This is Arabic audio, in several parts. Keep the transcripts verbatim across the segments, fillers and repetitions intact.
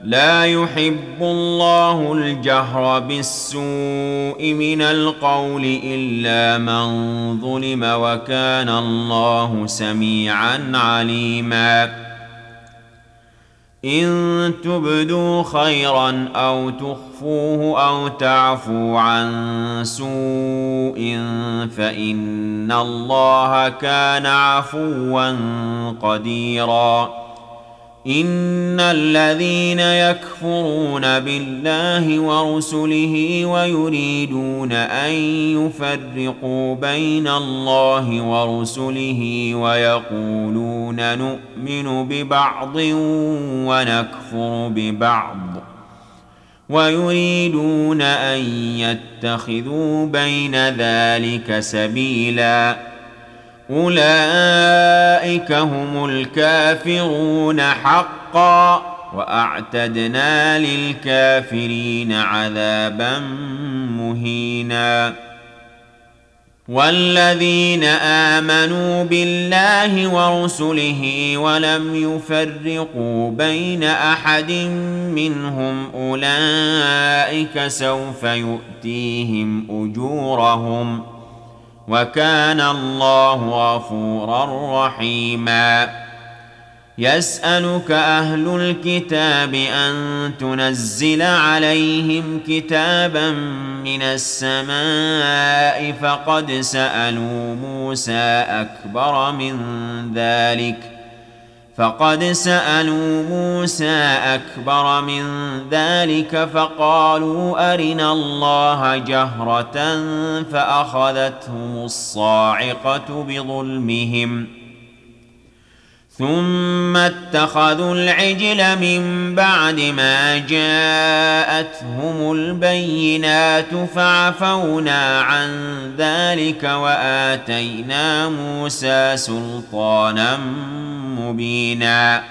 لا يحب الله الجهر بالسوء من القول إلا من ظلم وكان الله سميعا عليما إن تبدوا خيرا أو تخفوه أو تعفوا عن سوء فإن الله كان عفوا قديرا إن الذين يكفرون بالله ورسله ويريدون أن يفرقوا بين الله ورسله ويقولون نؤمن ببعض ونكفر ببعض ويريدون أن يتخذوا بين ذلك سبيلا أولئك هم الكافرون حقا وأعتدنا للكافرين عذابا مهينا والذين آمنوا بالله ورسله ولم يفرقوا بين أحد منهم أولئك سوف يؤتيهم أجورهم وكان الله غفورا رحيما يسألك أهل الكتاب أن تنزل عليهم كتابا من السماء فقد سألوا موسى أكبر من ذلك فقد سألوا موسى أكبر من ذلك فقالوا أرنا الله جهرة فأخذتهم الصاعقة بظلمهم ثم اتخذوا العجل من بعد ما جاءتهم البينات فعفونا عن ذلك وآتينا موسى سلطانا مبينا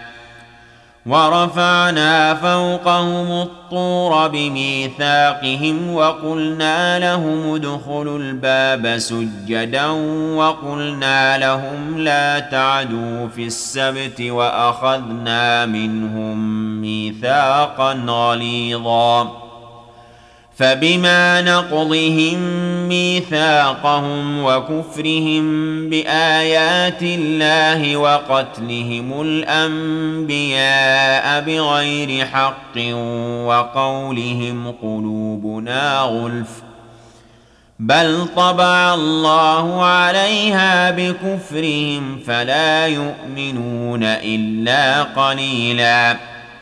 ورفعنا فوقهم الطور بميثاقهم وقلنا لهم ادخلوا الباب سجدا وقلنا لهم لا تعدوا في السبت وأخذنا منهم ميثاقا غليظا فبما نقضهم ميثاقهم وكفرهم بآيات الله وقتلهم الأنبياء بغير حق وقولهم قلوبنا غلف بل طبع الله عليها بكفرهم فلا يؤمنون إلا قليلا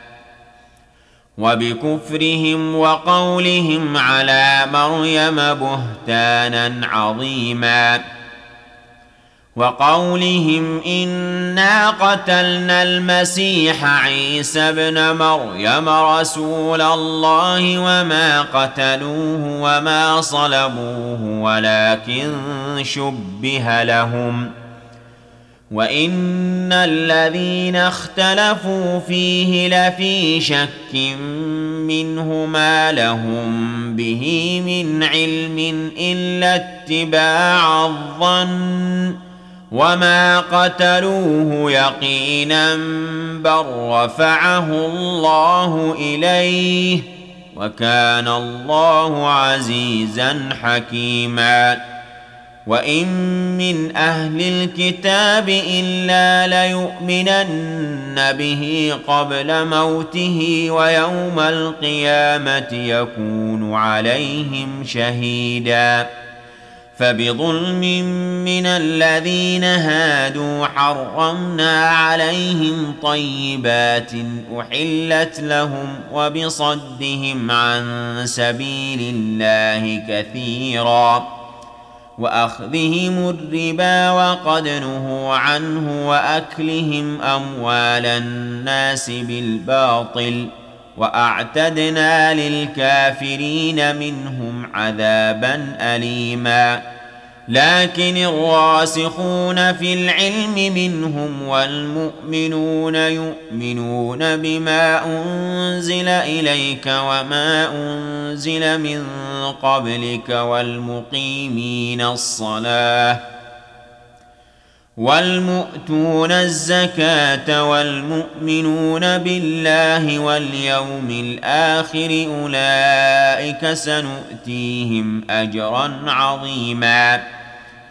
وبكفرهم وقولهم على مريم بهتانا عظيما وقولهم إنا قتلنا المسيح عيسى ابن مريم رسول الله وما قتلوه وما صلبوه ولكن شبه لهم وإن الذين اختلفوا فيه لفي شك منه ما لهم به من علم إلا اتباع الظن وما قتلوه يقينا بل رفعه الله إليه وكان الله عزيزا حكيما وإن من أهل الكتاب إلا ليؤمنن به قبل موته ويوم القيامة يكون عليهم شهيدا فبظلم من الذين هادوا حرمنا عليهم طيبات أحلت لهم وبصدهم عن سبيل الله كثيرا وأخذهم الربا وقد نهوا عنه وأكلهم أموال الناس بالباطل وأعتدنا للكافرين منهم عذابا أليما لكن الراسخون في العلم منهم والمؤمنون يؤمنون بما أنزل إليك وما أنزل من قبلك والمقيمين الصلاة والمؤتون الزكاة والمؤمنون بالله واليوم الآخر أولئك سنؤتيهم أجرا عظيما